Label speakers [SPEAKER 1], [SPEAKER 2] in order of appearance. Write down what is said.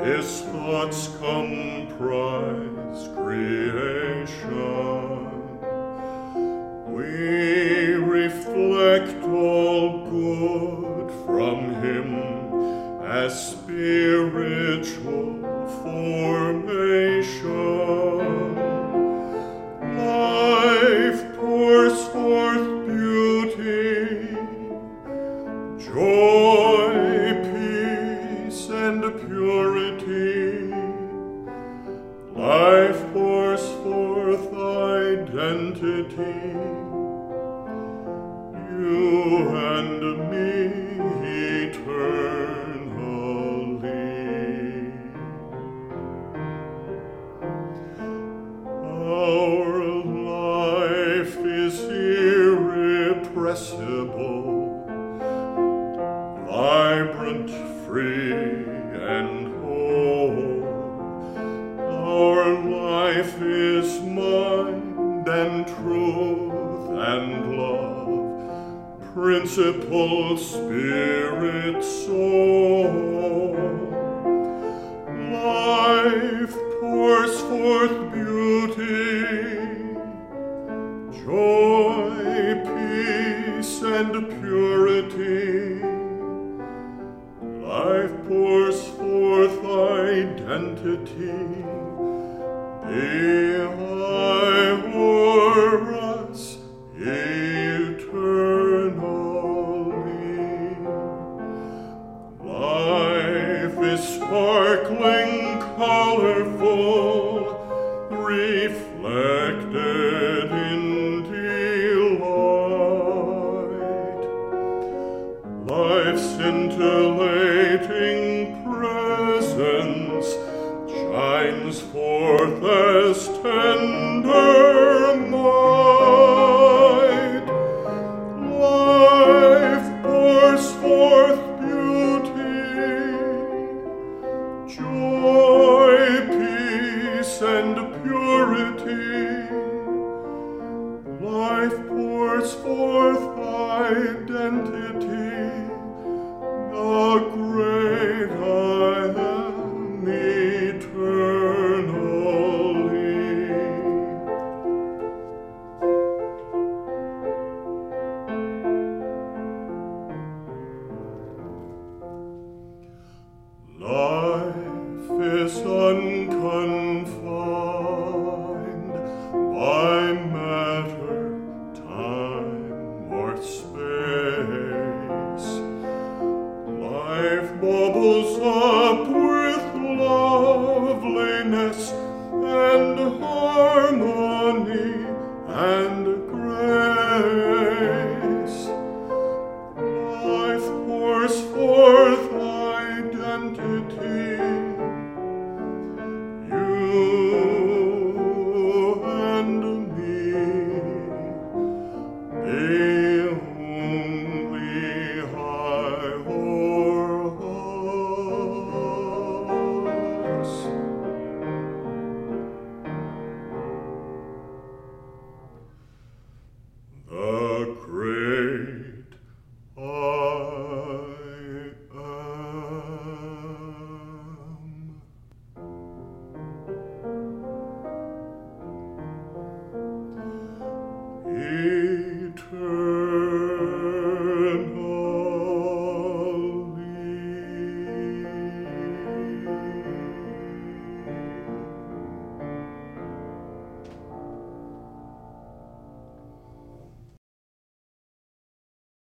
[SPEAKER 1] His thoughts comprise creation. We reflect all good from him as spiritual formation. Life pours forth beauty, joy, peace, and purity. Life pours forth identity. You and me eternally. Our life is irrepressible, vibrant, free, and whole. Our life is mind and truth and love, principle, spirit, soul. Life pours forth beauty, joy, peace, and purity. Life pours forth identity. Be high o'er us eternally. Life is sparkling, colorful, reflected in delight. Life's scintillating presence shines forth as tender might. Life pours forth beauty, joy, peace, and purity. Life pours forth identity.